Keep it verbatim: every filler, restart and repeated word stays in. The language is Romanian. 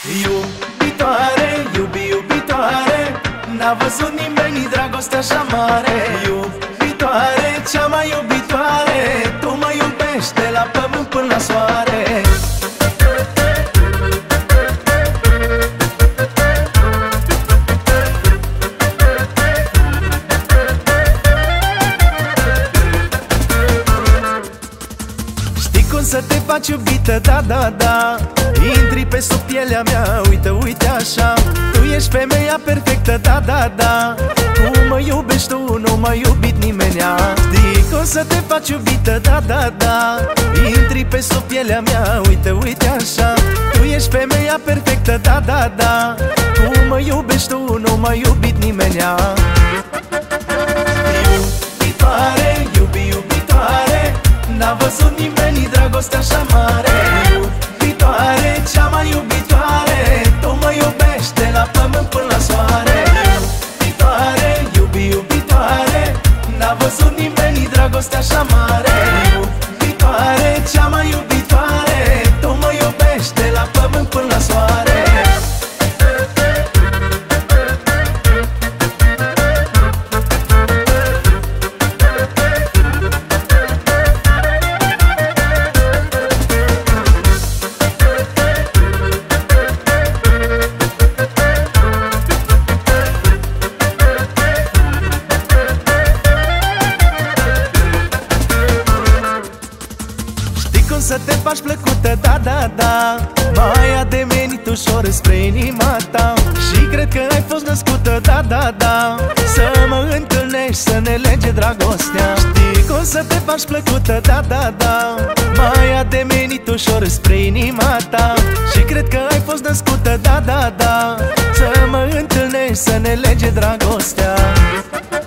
Iubitoare, iubi, iubitoare, n-a văzut nimeni dragostea așa mare. Iubitoare, cea mai iubitoare, tu mă iubești de la pământ până la soare. Cum să te faci iubită, da, da, da. Intri pe sub pielea mea, uite, uite așa. Tu ești femeia perfectă, da, da, da. Cum mă iubești tu, nu m-a iubit nimenea. Știi cum să te faci iubită, da, da, da. Intri pe sub pielea mea, uite, uite așa. Tu ești femeia perfectă, da, da, da. Cum mă iubești tu, nu m-a iubit nimenea. Iubitoare, iubi, iubitoare, n-a văzut nimeni dragostea așa mare. Iubitoare, cea mai iubitoare, tu mă iubești de la pământ până la soare. Iubitoare, iubi, iubitoare, n-a văzut nimeni dragostea așa mare. Iubitoare, cea mai iubitoare, tu mă iubești de la pământ până la soare. Cum să te faci plăcută, da, da, da. Mai ademenit ușor spre inima ta. Și cred că ai fost născută, da, da, da. Să mă întâlnești, să ne lege dragostea. Știi cum să te faci plăcută, da, da, da. Mai ademenit ușor spre inima ta. Și cred că ai fost născută, da, da, da. Să mă întâlnești, să ne lege dragostea.